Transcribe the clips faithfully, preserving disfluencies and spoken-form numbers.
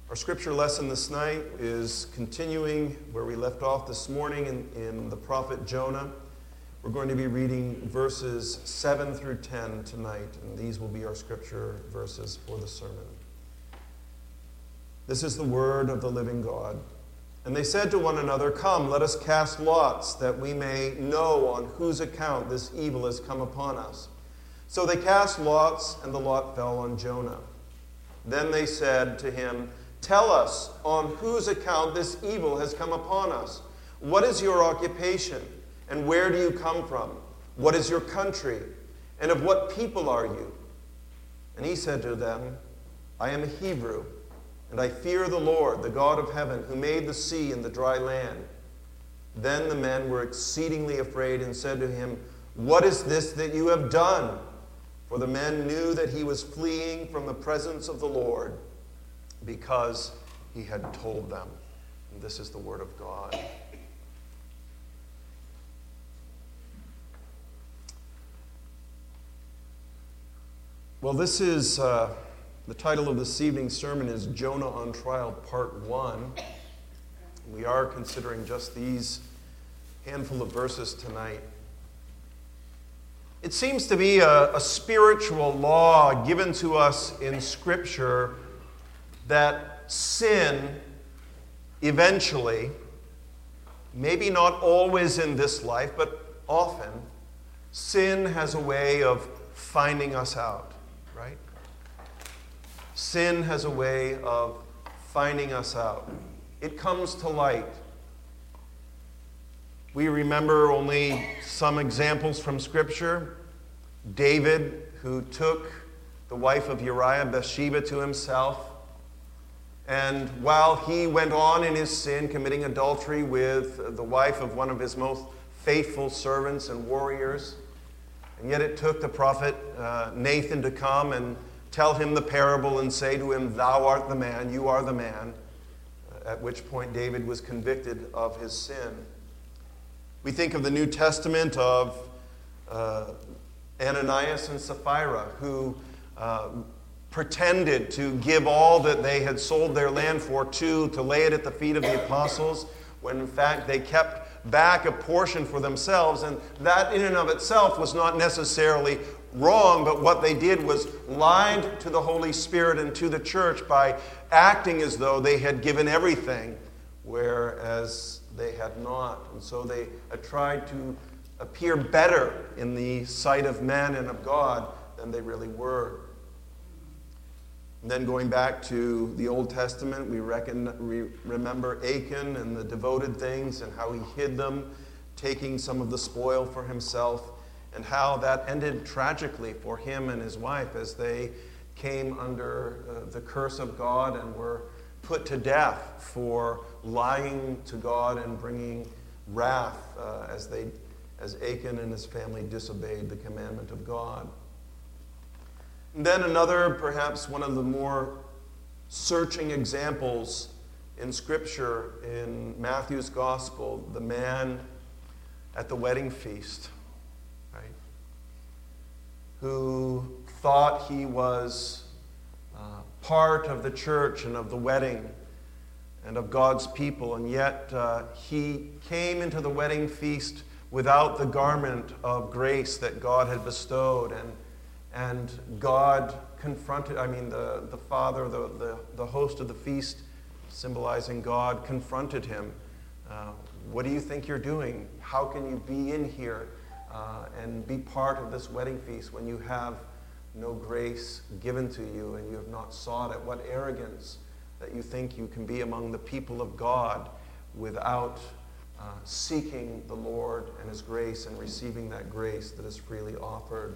Our scripture lesson this night is continuing where we left off this morning in, in the prophet Jonah. We're going to be reading verses seven through ten tonight, and these will be our scripture verses for the sermon. This is the word of the living God. And they said to one another, "Come, let us cast lots, that we may know on whose account this evil has come upon us." So they cast lots, and the lot fell on Jonah. Then they said to him, "Tell us on whose account this evil has come upon us. What is your occupation, and where do you come from? What is your country, and of what people are you?" And he said to them, "I am a Hebrew, and I fear the Lord, the God of heaven, who made the sea and the dry land." Then the men were exceedingly afraid and said to him, "What is this that you have done?" For the men knew that he was fleeing from the presence of the Lord, because he had told them. And this is the word of God. Well, this is, uh, the title of this evening's sermon is Jonah on Trial, Part one. We are considering just these handful of verses tonight. It seems to be a, a spiritual law given to us in Scripture that sin eventually, maybe not always in this life, but often, sin has a way of finding us out, right? Sin has a way of finding us out. It comes to light. We remember only some examples from Scripture. David, who took the wife of Uriah, Bathsheba, to himself. And while he went on in his sin, committing adultery with the wife of one of his most faithful servants and warriors, and yet it took the prophet uh, Nathan to come and tell him the parable and say to him, "Thou art the man, you are the man," at which point David was convicted of his sin. We think of the New Testament of uh, Ananias and Sapphira, who uh, pretended to give all that they had sold their land for to, to lay it at the feet of the apostles, when in fact they kept back a portion for themselves. And that in and of itself was not necessarily wrong, but what they did was lied to the Holy Spirit and to the church by acting as though they had given everything, whereas they had not. And so they tried to appear better in the sight of men and of God than they really were. And then going back to the Old Testament, we, reckon, we remember Achan and the devoted things and how he hid them, taking some of the spoil for himself, and how that ended tragically for him and his wife as they came under uh, the curse of God and were put to death for lying to God and bringing wrath uh, as they, as Achan and his family disobeyed the commandment of God. And then another, perhaps one of the more searching examples in Scripture, in Matthew's Gospel, the man at the wedding feast, right? Who thought he was uh, part of the church and of the wedding and of God's people, and yet uh, he came into the wedding feast without the garment of grace that God had bestowed, and And God confronted, I mean, the, the father, the, the, the host of the feast, symbolizing God, confronted him. Uh, what do you think you're doing? How can you be in here uh, and be part of this wedding feast when you have no grace given to you and you have not sought it? What arrogance that you think you can be among the people of God without uh, seeking the Lord and His grace and receiving that grace that is freely offered.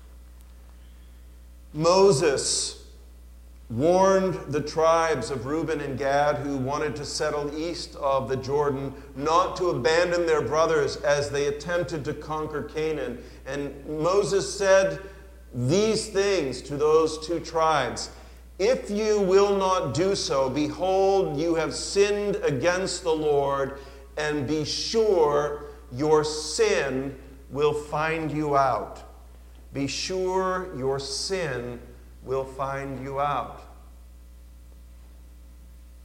Moses warned the tribes of Reuben and Gad who wanted to settle east of the Jordan not to abandon their brothers as they attempted to conquer Canaan. And Moses said these things to those two tribes: "If you will not do so, behold, you have sinned against the Lord, and be sure your sin will find you out." Be sure your sin will find you out.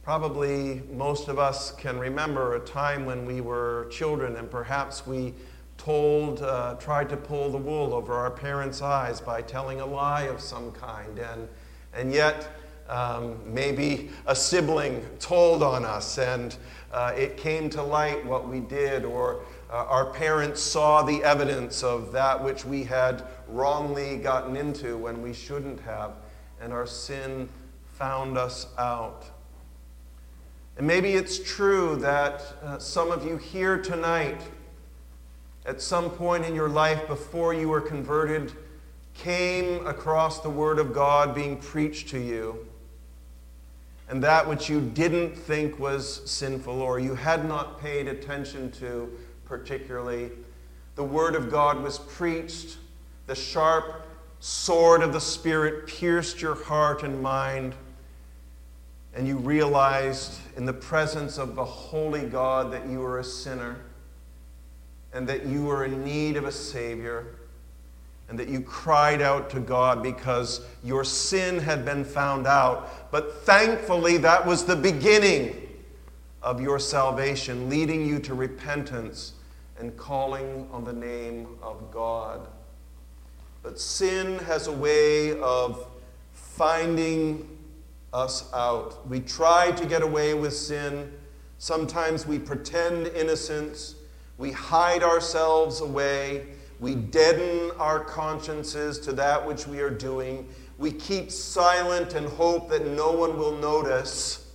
Probably most of us can remember a time when we were children and perhaps we told, uh, tried to pull the wool over our parents' eyes by telling a lie of some kind. And, and yet, um, maybe a sibling told on us and uh, it came to light what we did, or uh, our parents saw the evidence of that which we had wrongly gotten into when we shouldn't have, and our sin found us out. And maybe it's true that uh, some of you here tonight, at some point in your life before you were converted, came across the Word of God being preached to you, and that which you didn't think was sinful or you had not paid attention to particularly, the Word of God was preached, the sharp sword of the Spirit pierced your heart and mind, and you realized in the presence of the holy God that you were a sinner and that you were in need of a Savior, and that you cried out to God because your sin had been found out. But thankfully, that was the beginning of your salvation, leading you to repentance and calling on the name of God. But sin has a way of finding us out. We try to get away with sin. Sometimes we pretend innocence. We hide ourselves away. We deaden our consciences to that which we are doing. We keep silent and hope that no one will notice.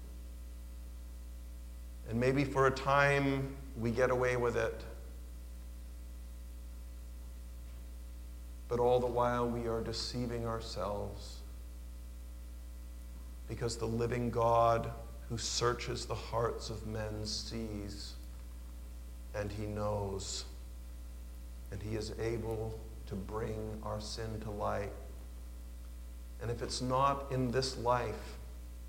And maybe for a time we get away with it. But all the while we are deceiving ourselves, because the living God who searches the hearts of men sees, and he knows, and he is able to bring our sin to light. And if it's not in this life,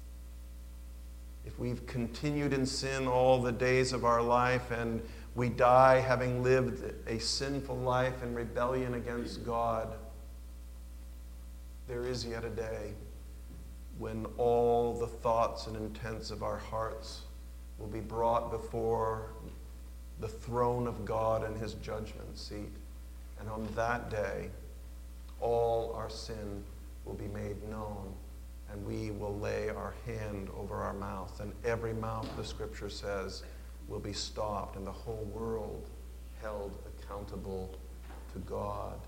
if we've continued in sin all the days of our life and we die having lived a sinful life in rebellion against God, there is yet a day when all the thoughts and intents of our hearts will be brought before the throne of God and his judgment seat. And on that day, all our sin will be made known, and we will lay our hand over our mouth, and every mouth, the scripture says, will be stopped, and the whole world held accountable to God.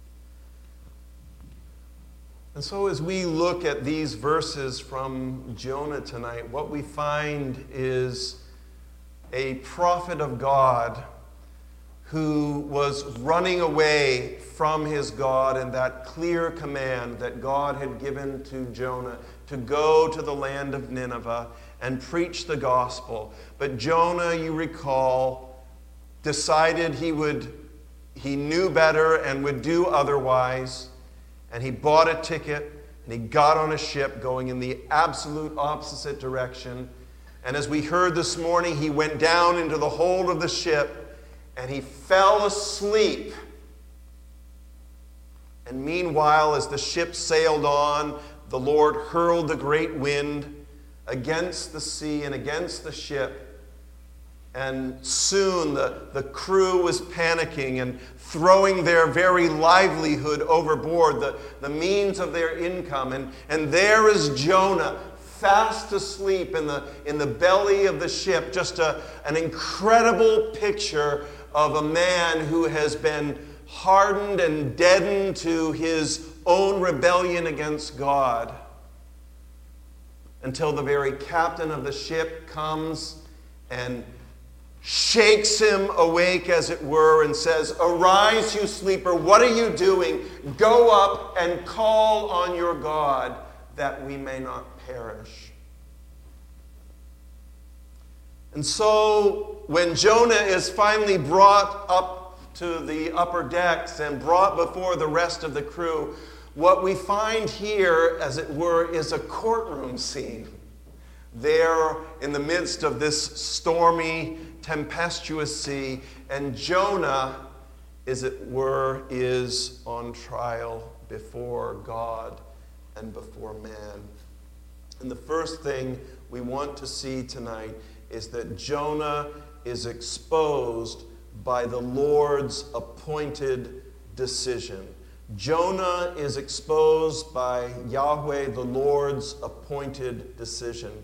And so as we look at these verses from Jonah tonight, what we find is a prophet of God who was running away from his God and that clear command that God had given to Jonah to go to the land of Nineveh and preach the gospel. But Jonah, you recall, decided he would, he knew better and would do otherwise. And he bought a ticket and he got on a ship going in the absolute opposite direction. And as we heard this morning, he went down into the hold of the ship and he fell asleep. And meanwhile, as the ship sailed on, the Lord hurled the great wind against the sea and against the ship. And soon the, the crew was panicking and throwing their very livelihood overboard, the, the means of their income. And, and there is Jonah, fast asleep in the, in the belly of the ship, just a, an incredible picture of a man who has been hardened and deadened to his own rebellion against God, until the very captain of the ship comes and shakes him awake, as it were, and says, "Arise, you sleeper, what are you doing? Go up and call on your God, that we may not perish." And so, when Jonah is finally brought up to the upper decks and brought before the rest of the crew, what we find here, as it were, is a courtroom scene. There, in the midst of this stormy, tempestuous sea, and Jonah, as it were, is on trial before God and before man. And the first thing we want to see tonight is that Jonah is exposed by the Lord's appointed decision. Jonah is exposed by Yahweh, the Lord's appointed decision.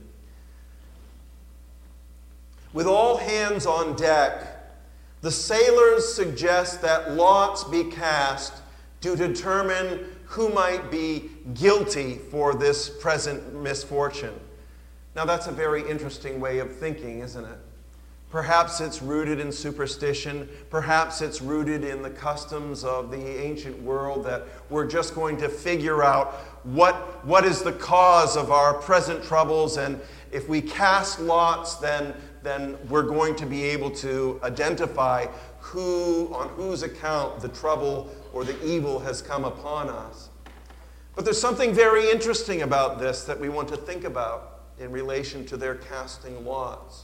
With all hands on deck, the sailors suggest that lots be cast to determine who might be guilty for this present misfortune. Now, that's a very interesting way of thinking, isn't it? Perhaps it's rooted in superstition. Perhaps it's rooted in the customs of the ancient world that we're just going to figure out what, what is the cause of our present troubles, and if we cast lots, then, then we're going to be able to identify who, on whose account the trouble or the evil has come upon us. But there's something very interesting about this that we want to think about in relation to their casting lots.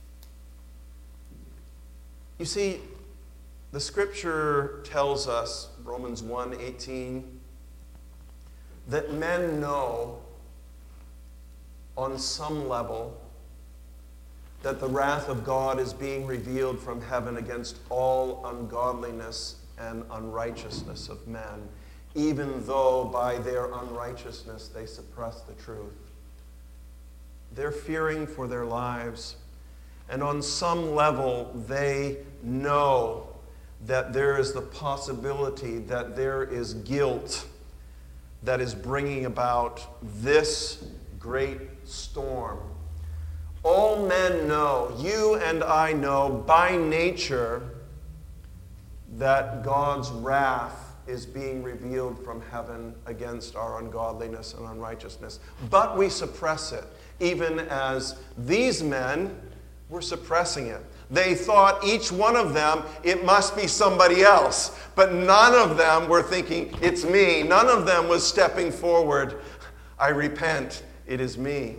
You see, the scripture tells us, Romans one eighteen, that men know on some level that the wrath of God is being revealed from heaven against all ungodliness and unrighteousness of men, even though by their unrighteousness they suppress the truth. They're fearing for their lives. And on some level, they know that there is the possibility that there is guilt that is bringing about this great storm. All men know, you and I know by nature, that God's wrath is being revealed from heaven against our ungodliness and unrighteousness. But we suppress it, even as these men were suppressing it. They thought, each one of them, it must be somebody else. But none of them were thinking, it's me. None of them was stepping forward. I repent, it is me.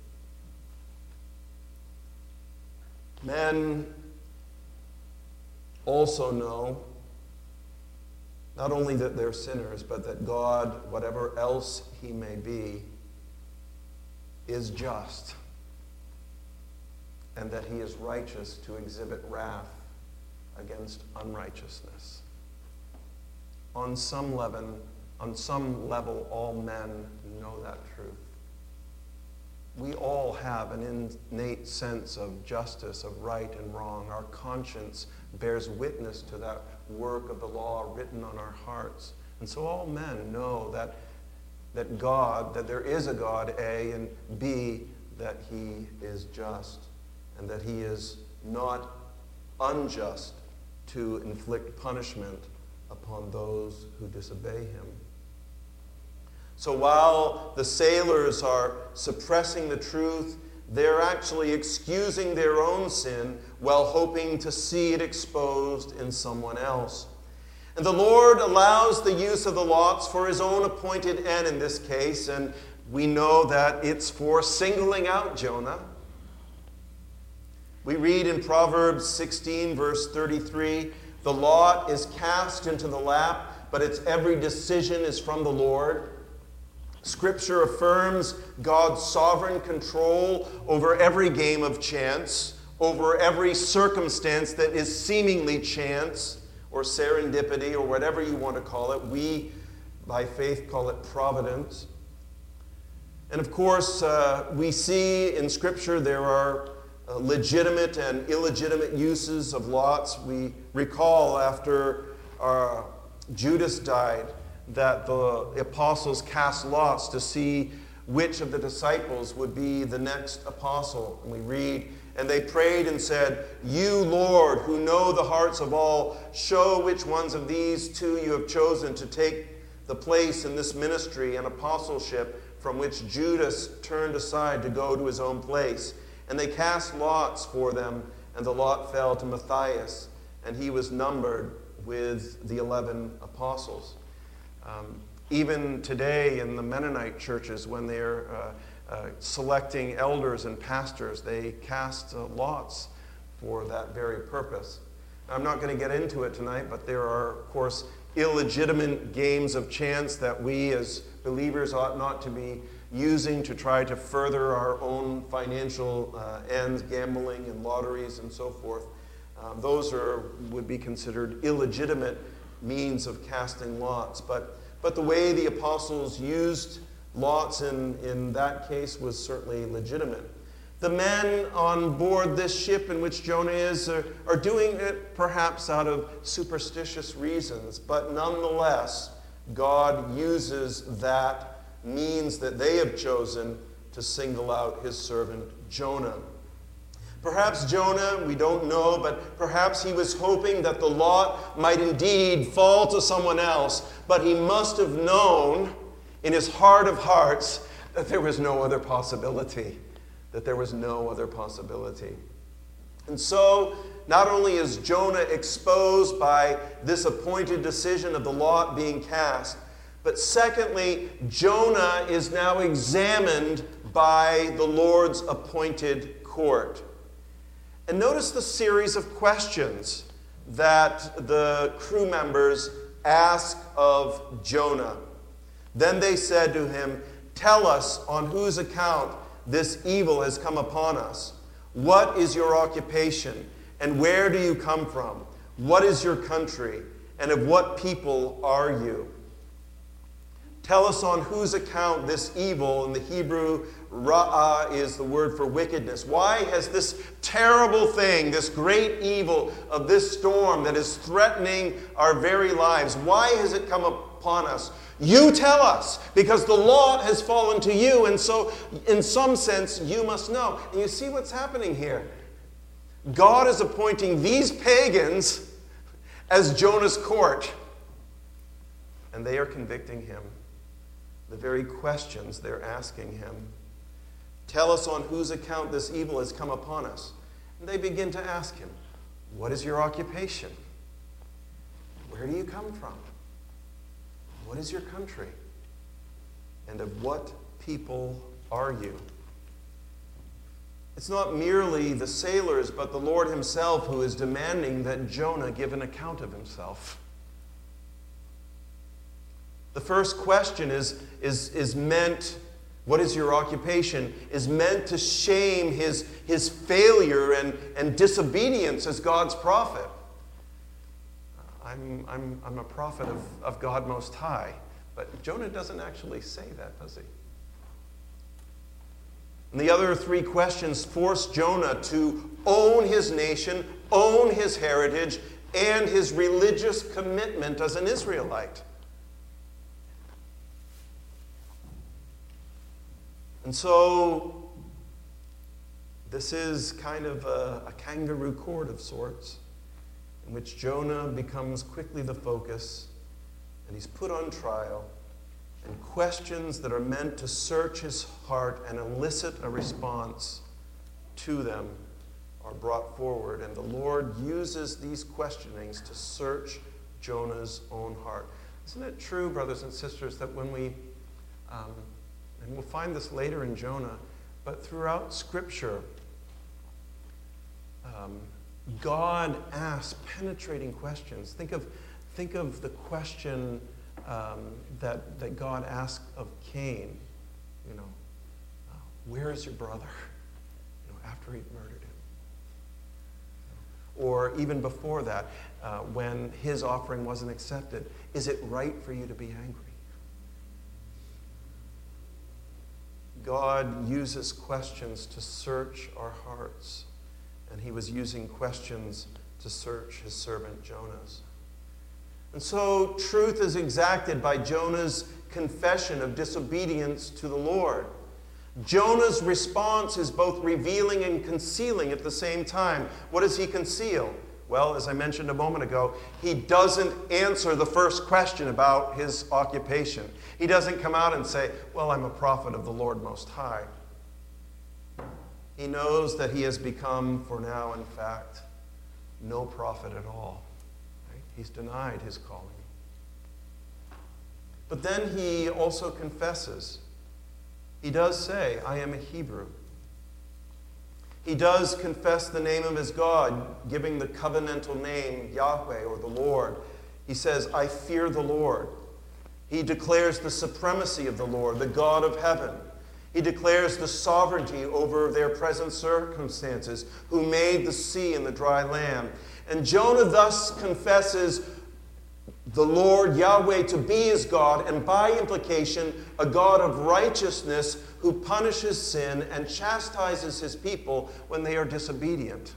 Men also know not only that they're sinners, but that God, whatever else he may be, is just, and that he is righteous to exhibit wrath against unrighteousness. On some level, on some level, all men know that truth. We all have an innate sense of justice, of right and wrong. Our conscience bears witness to that work of the law written on our hearts. And so all men know that, that God, that there is a God, A, and B, that he is just, and that he is not unjust to inflict punishment upon those who disobey him. So while the sailors are suppressing the truth, they're actually excusing their own sin while hoping to see it exposed in someone else. And the Lord allows the use of the lots for his own appointed end in this case, and we know that it's for singling out Jonah. We read in Proverbs sixteen, verse thirty-three, the lot is cast into the lap, but its every decision is from the Lord. Scripture affirms God's sovereign control over every game of chance, over every circumstance that is seemingly chance or serendipity or whatever you want to call it. We, by faith, call it providence. And of course, uh, we see in Scripture there are uh, legitimate and illegitimate uses of lots. We recall after uh, Judas died, that the apostles cast lots to see which of the disciples would be the next apostle. And we read, and they prayed and said, you, Lord, who know the hearts of all, show which ones of these two you have chosen to take the place in this ministry and apostleship from which Judas turned aside to go to his own place. And they cast lots for them, and the lot fell to Matthias, and he was numbered with the eleven apostles. Um, even today in the Mennonite churches, when they're uh, uh, selecting elders and pastors, they cast uh, lots for that very purpose. I'm not going to get into it tonight, but there are, of course, illegitimate games of chance that we as believers ought not to be using to try to further our own financial uh, ends, gambling and lotteries and so forth. Uh, those are would be considered illegitimate means of casting lots. But, but the way the apostles used lots in, in that case was certainly legitimate. The men on board this ship in which Jonah is are, are doing it perhaps out of superstitious reasons, but nonetheless, God uses that means that they have chosen to single out his servant Jonah. Perhaps Jonah, we don't know, but perhaps he was hoping that the lot might indeed fall to someone else, but he must have known in his heart of hearts that there was no other possibility, that there was no other possibility. And so, not only is Jonah exposed by this appointed decision of the lot being cast, but secondly, Jonah is now examined by the Lord's appointed court. And notice the series of questions that the crew members ask of Jonah. Then they said to him, "Tell us on whose account this evil has come upon us. What is your occupation, and where do you come from? What is your country, and of what people are you?" Tell us on whose account this evil, in the Hebrew, ra'ah is the word for wickedness. Why has this terrible thing, this great evil of this storm that is threatening our very lives, why has it come upon us? You tell us, because the lot has fallen to you, and so in some sense you must know. And you see what's happening here. God is appointing these pagans as Jonah's court, and they are convicting him. The very questions they're asking him. Tell us on whose account this evil has come upon us. And they begin to ask him, what is your occupation? Where do you come from? What is your country? And of what people are you? It's not merely the sailors, but the Lord himself who is demanding that Jonah give an account of himself. The first question is, is, is meant, what is your occupation, is meant to shame his, his failure and, and disobedience as God's prophet. I'm, I'm, I'm a prophet of, of God Most High. But Jonah doesn't actually say that, does he? And the other three questions force Jonah to own his nation, own his heritage, and his religious commitment as an Israelite. And so, this is kind of a, a kangaroo court of sorts, in which Jonah becomes quickly the focus, and he's put on trial, and questions that are meant to search his heart and elicit a response to them are brought forward. And the Lord uses these questionings to search Jonah's own heart. Isn't it true, brothers and sisters, that when we... Um, And we'll find this later in Jonah, but throughout Scripture, um, God asks penetrating questions. Think of, think of the question um, that, that God asked of Cain. You know, uh, where is your brother? You know, after he murdered him. Or even before that, uh, when his offering wasn't accepted, is it right for you to be angry? God uses questions to search our hearts, and he was using questions to search his servant Jonah's. And so truth is exacted by Jonah's confession of disobedience to the Lord. Jonah's response is both revealing and concealing at the same time. What does he conceal? Well, as I mentioned a moment ago, he doesn't answer the first question about his occupation. He doesn't come out and say, well, I'm a prophet of the Lord Most High. He knows that he has become, for now, in fact, no prophet at all. Right? He's denied his calling. But then he also confesses. He does say, I am a Hebrew. He does confess the name of his God, giving the covenantal name Yahweh or the Lord. He says, I fear the Lord. He declares the supremacy of the Lord, the God of heaven. He declares the sovereignty over their present circumstances, who made the sea and the dry land. And Jonah thus confesses the Lord Yahweh to be his God, and by implication, a God of righteousness who punishes sin and chastises his people when they are disobedient.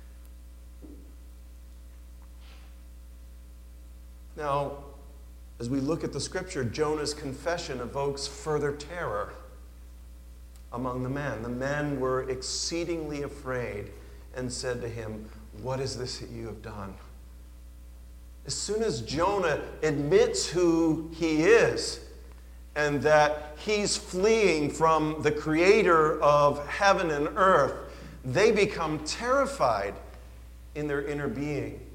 Now, as we look at the scripture, Jonah's confession evokes further terror among the men. The men were exceedingly afraid and said to him, "What is this that you have done?" As soon as Jonah admits who he is and that he's fleeing from the creator of heaven and earth, they become terrified in their inner being.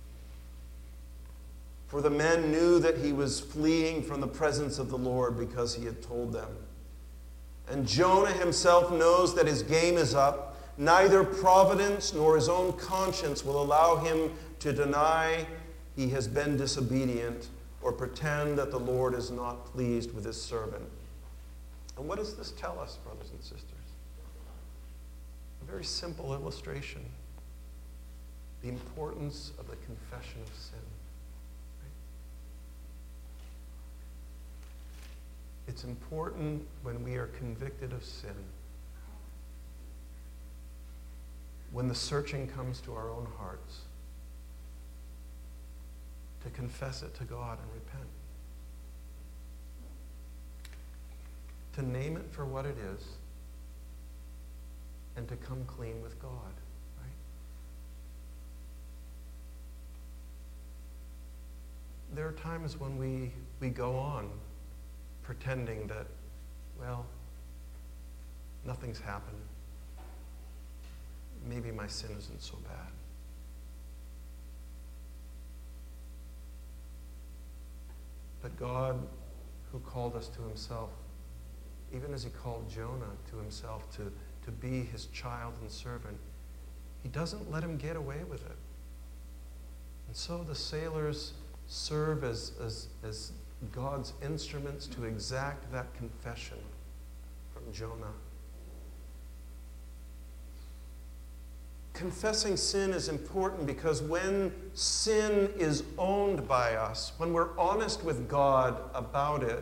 For the men knew that he was fleeing from the presence of the Lord because he had told them. And Jonah himself knows that his game is up. Neither providence nor his own conscience will allow him to deny he has been disobedient or pretend that the Lord is not pleased with his servant. And what does this tell us, brothers and sisters? A very simple illustration. The importance of the confession of sin. Right? It's important when we are convicted of sin, when the searching comes to our own hearts, to confess it to God and repent. To name it for what it is and to come clean with God, right? There are times when we, we go on pretending that, well, nothing's happened. Maybe my sin isn't so bad. But God, who called us to himself, even as he called Jonah to himself to, to be his child and servant, he doesn't let him get away with it. And so the sailors serve as, as, as God's instruments to exact that confession from Jonah. Confessing sin is important because when sin is owned by us, when we're honest with God about it,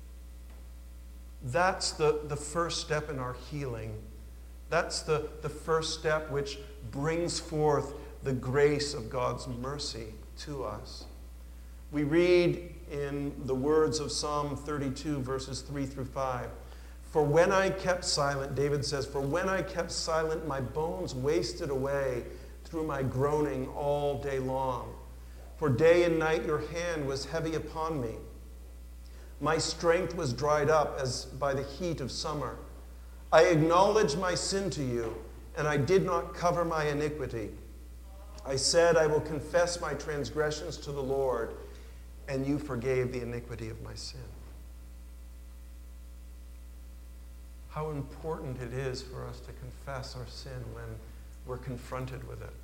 that's the, the first step in our healing. That's the, the first step which brings forth the grace of God's mercy to us. We read in the words of Psalm thirty-two, verses three through five, "For when I kept silent," David says, "for when I kept silent, my bones wasted away through my groaning all day long. For day and night your hand was heavy upon me. My strength was dried up as by the heat of summer. I acknowledged my sin to you, and I did not cover my iniquity. I said, I will confess my transgressions to the Lord, and you forgave the iniquity of my sin." How important it is for us to confess our sin when we're confronted with it.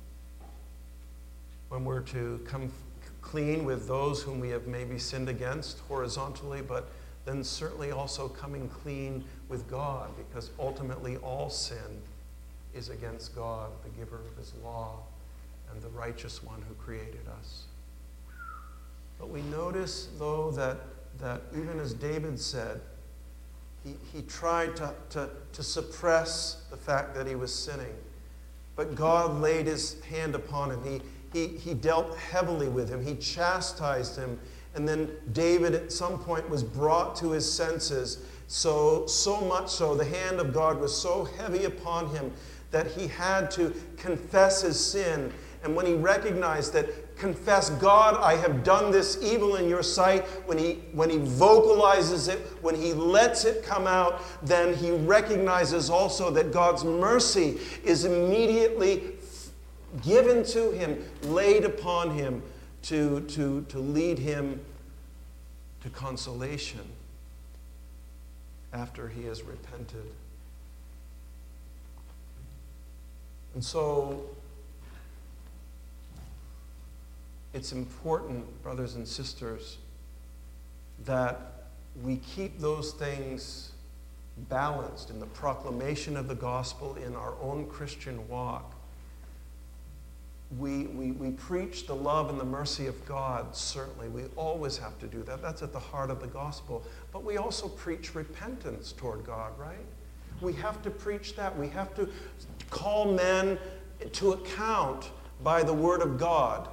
When we're to come clean with those whom we have maybe sinned against horizontally, but then certainly also coming clean with God, because ultimately all sin is against God, the giver of his law, and the righteous one who created us. But we notice, though, that, that even as David said, He, he tried to, to, to suppress the fact that he was sinning. But God laid his hand upon him. He, he, he dealt heavily with him. He chastised him. And then David at some point was brought to his senses. So, so much so, the hand of God was so heavy upon him that he had to confess his sin. And when he recognized that, confess, God, I have done this evil in your sight, when he, when he vocalizes it, when he lets it come out, then he recognizes also that God's mercy is immediately given to him, laid upon him to, to, to lead him to consolation after he has repented. And so, it's important, brothers and sisters, that we keep those things balanced in the proclamation of the gospel in our own Christian walk. We, we, we preach the love and the mercy of God, certainly. We always have to do that. That's at the heart of the gospel. But we also preach repentance toward God, right? We have to preach that. We have to call men to account by the word of God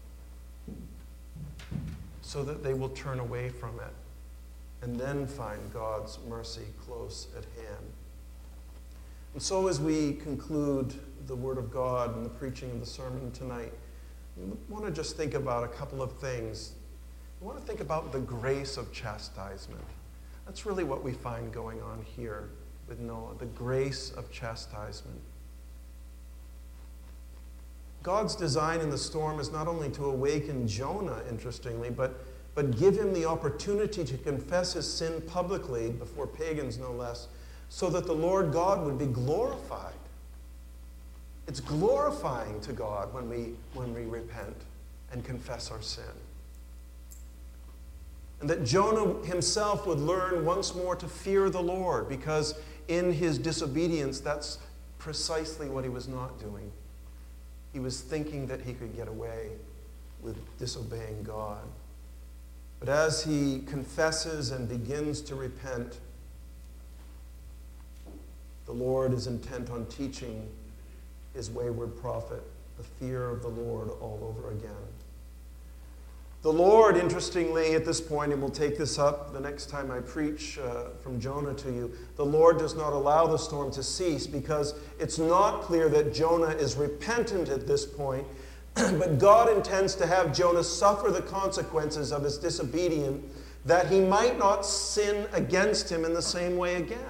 so that they will turn away from it and then find God's mercy close at hand. And so as we conclude the Word of God and the preaching of the sermon tonight, we want to just think about a couple of things. We want to think about the grace of chastisement. That's really what we find going on here with Noah, the grace of chastisement. God's design in the storm is not only to awaken Jonah, interestingly, but, but give him the opportunity to confess his sin publicly, before pagans no less, so that the Lord God would be glorified. It's glorifying to God when we, when we repent and confess our sin. And that Jonah himself would learn once more to fear the Lord, because in his disobedience, that's precisely what he was not doing. He was thinking that he could get away with disobeying God. But as he confesses and begins to repent, the Lord is intent on teaching his wayward prophet the fear of the Lord all over again. The Lord, interestingly, at this point, and we'll take this up the next time I preach uh, from Jonah to you, the Lord does not allow the storm to cease, because it's not clear that Jonah is repentant at this point, but God intends to have Jonah suffer the consequences of his disobedience, that he might not sin against him in the same way again.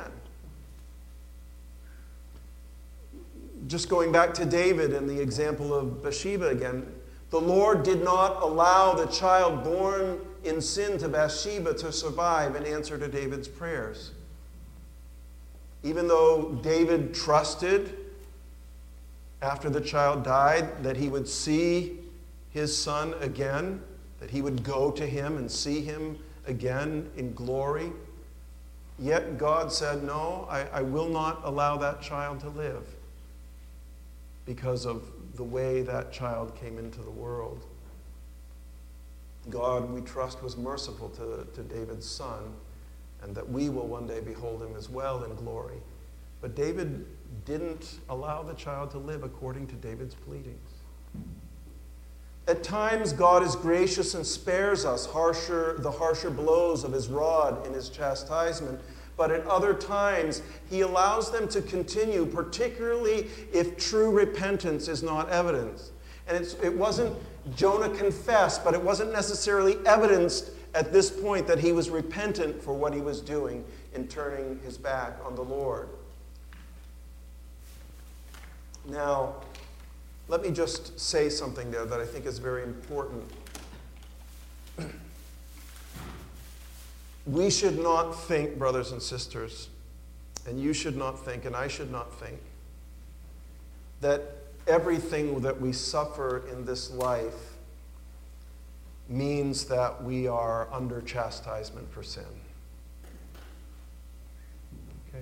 Just going back to David and the example of Bathsheba again, the Lord did not allow the child born in sin to Bathsheba to survive in answer to David's prayers. Even though David trusted, after the child died, that he would see his son again, that he would go to him and see him again in glory, yet God said, no, I, I will not allow that child to live, because of the way that child came into the world. God, we trust, was merciful to, to David's son, and that we will one day behold him as well in glory. But David didn't allow the child to live according to David's pleadings. At times, God is gracious and spares us harsher, the harsher blows of his rod in his chastisement. But at other times, he allows them to continue, particularly if true repentance is not evidenced. And it's, it wasn't, Jonah confessed, but it wasn't necessarily evidenced at this point that he was repentant for what he was doing in turning his back on the Lord. Now, let me just say something there that I think is very important. We should not think, brothers and sisters, and you should not think, and I should not think, that everything that we suffer in this life means that we are under chastisement for sin. Okay?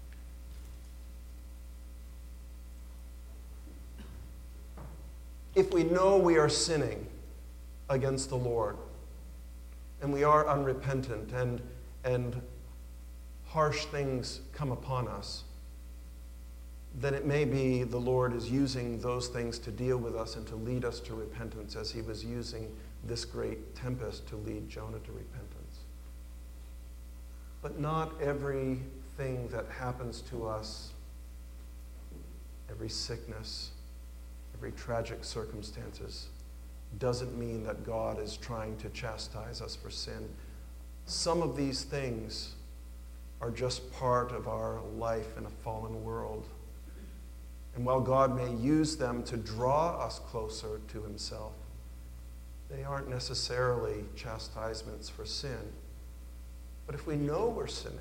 If we know we are sinning against the Lord, and we are unrepentant, and, and harsh things come upon us, then it may be the Lord is using those things to deal with us and to lead us to repentance, as he was using this great tempest to lead Jonah to repentance. But not everything that happens to us, every sickness, every tragic circumstances, doesn't mean that God is trying to chastise us for sin. Some of these things are just part of our life in a fallen world. And while God may use them to draw us closer to himself, they aren't necessarily chastisements for sin. But if we know we're sinning,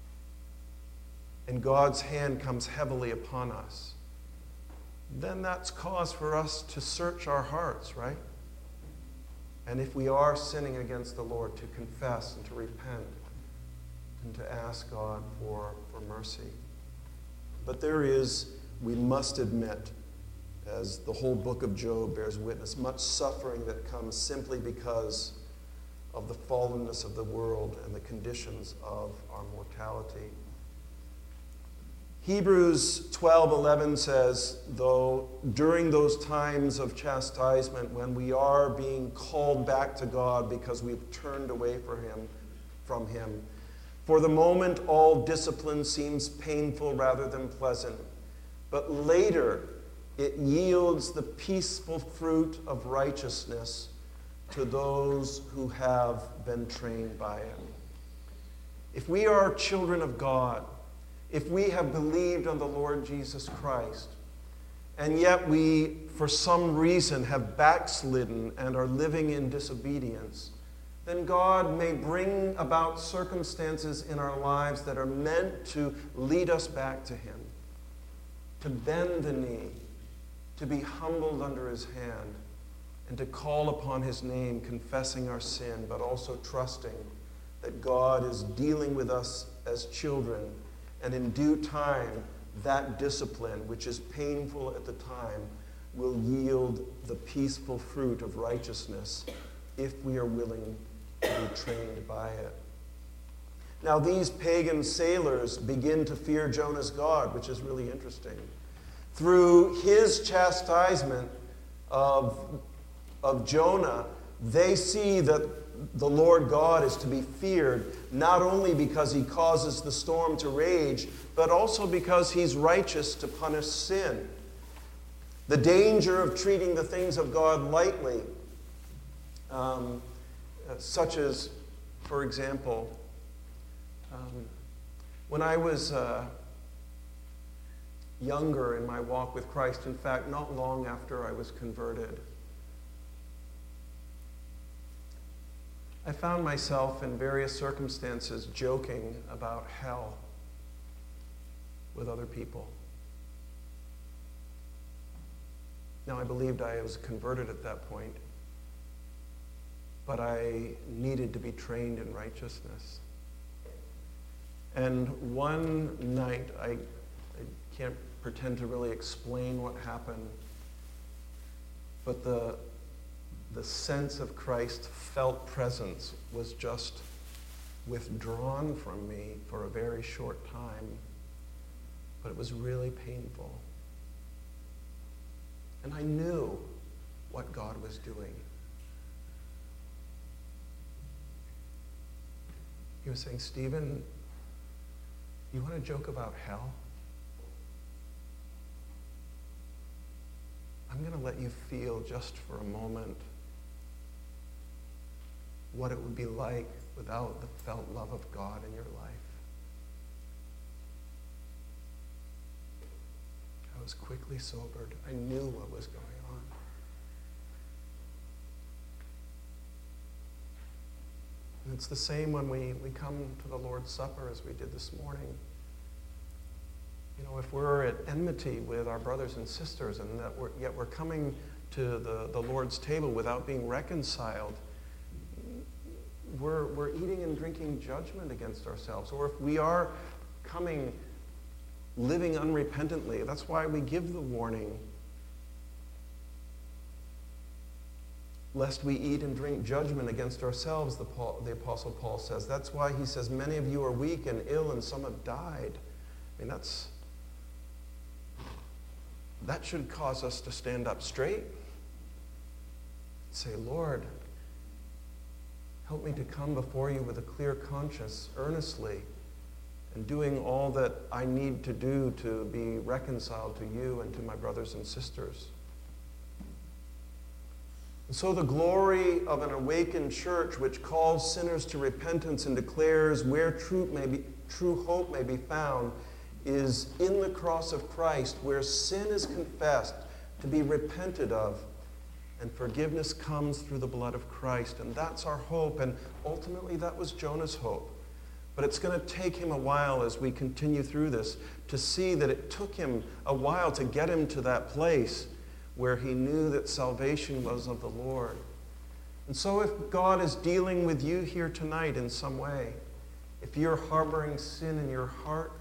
and God's hand comes heavily upon us, then that's cause for us to search our hearts, right? And if we are sinning against the Lord, to confess and to repent and to ask God for, for mercy. But there is, we must admit, as the whole book of Job bears witness, much suffering that comes simply because of the fallenness of the world and the conditions of our mortality. Hebrews twelve eleven says, though during those times of chastisement when we are being called back to God because we've turned away from him, from him, for the moment all discipline seems painful rather than pleasant, but later it yields the peaceful fruit of righteousness to those who have been trained by it. If we are children of God, if we have believed on the Lord Jesus Christ, and yet we, for some reason, have backslidden and are living in disobedience, then God may bring about circumstances in our lives that are meant to lead us back to him, to bend the knee, to be humbled under his hand, and to call upon his name, confessing our sin, but also trusting that God is dealing with us as children, and in due time, that discipline, which is painful at the time, will yield the peaceful fruit of righteousness if we are willing to be trained by it. Now, these pagan sailors begin to fear Jonah's God, which is really interesting. Through his chastisement of, of Jonah, they see that the Lord God is to be feared, not only because he causes the storm to rage, but also because he's righteous to punish sin. The danger of treating the things of God lightly, um, uh, such as, for example, um, when I was uh, younger in my walk with Christ, in fact, not long after I was converted, I found myself in various circumstances joking about hell with other people. Now, I believed I was converted at that point, but I needed to be trained in righteousness. And one night, I, I can't pretend to really explain what happened, but the The sense of Christ's felt presence was just withdrawn from me for a very short time, but it was really painful. And I knew what God was doing. He was saying, Stephen, you want to joke about hell? I'm going to let you feel just for a moment what it would be like without the felt love of God in your life. I was quickly sobered. I knew what was going on. And it's the same when we, we come to the Lord's Supper as we did this morning. You know, if we're at enmity with our brothers and sisters and that we're, yet we're coming to the, the Lord's table without being reconciled, We're, we're eating and drinking judgment against ourselves. Or if we are coming, living unrepentantly, that's why we give the warning, lest we eat and drink judgment against ourselves, the, Paul, the Apostle Paul says. That's why he says, many of you are weak and ill and some have died. I mean, that's, that should cause us to stand up straight. Say, Lord, help me to come before you with a clear conscience, earnestly, and doing all that I need to do to be reconciled to you and to my brothers and sisters. And so the glory of an awakened church which calls sinners to repentance and declares where true, may be, true hope may be found is in the cross of Christ, where sin is confessed to be repented of, and forgiveness comes through the blood of Christ. And that's our hope. And ultimately, that was Jonah's hope. But it's going to take him a while as we continue through this to see that it took him a while to get him to that place where he knew that salvation was of the Lord. And so if God is dealing with you here tonight in some way, If you're harboring sin in your heart,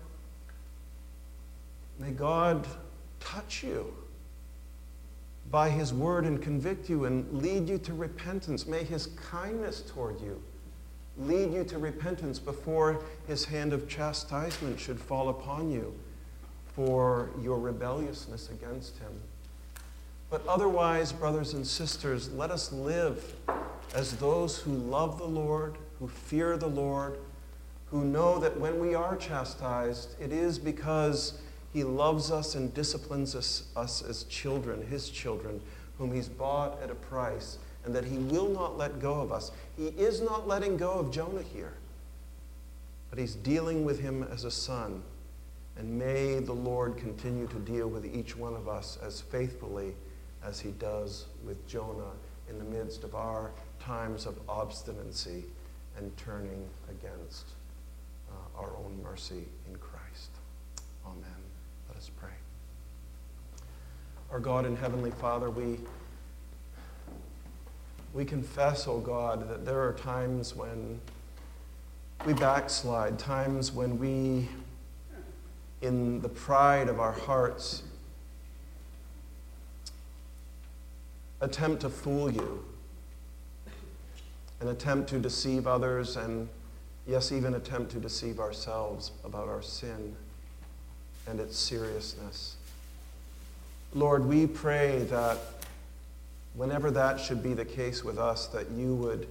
may God touch you by his word and convict you and lead you to repentance. May his kindness toward you lead you to repentance before his hand of chastisement should fall upon you for your rebelliousness against him. But otherwise, brothers and sisters, let us live as those who love the Lord, who fear the Lord, who know that when we are chastised, it is because he loves us and disciplines us, us as children, his children, whom he's bought at a price, and that he will not let go of us. He is not letting go of Jonah here, but he's dealing with him as a son. And may the Lord continue to deal with each one of us as faithfully as he does with Jonah in the midst of our times of obstinacy and turning against uh, our own mercy in Christ. Amen. Let us pray. Our God and Heavenly Father, we, we confess, O God, that there are times when we backslide, times when we, in the pride of our hearts, attempt to fool you, and attempt to deceive others, and yes, even attempt to deceive ourselves about our sin and its seriousness. Lord, we pray that whenever that should be the case with us, that you would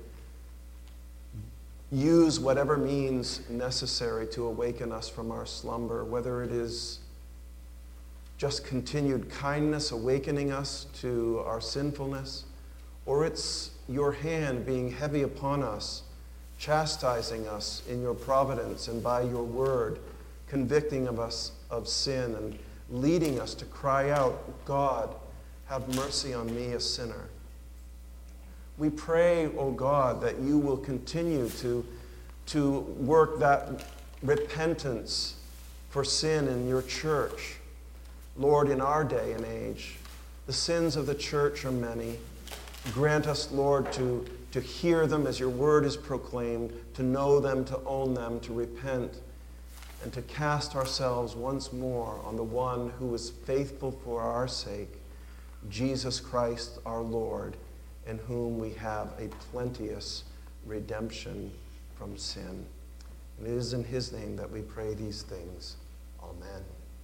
use whatever means necessary to awaken us from our slumber, whether it is just continued kindness awakening us to our sinfulness, or it's your hand being heavy upon us, chastising us in your providence and by your word, convicting of us of sin and leading us to cry out, God, have mercy on me, a sinner. We pray, O God, that you will continue to, to work that repentance for sin in your church. Lord, in our day and age, the sins of the church are many. Grant us, Lord, to, to hear them as your word is proclaimed, to know them, to own them, to repent, and to cast ourselves once more on the one who is faithful for our sake, Jesus Christ our Lord, in whom we have a plenteous redemption from sin. And it is in his name that we pray these things. Amen.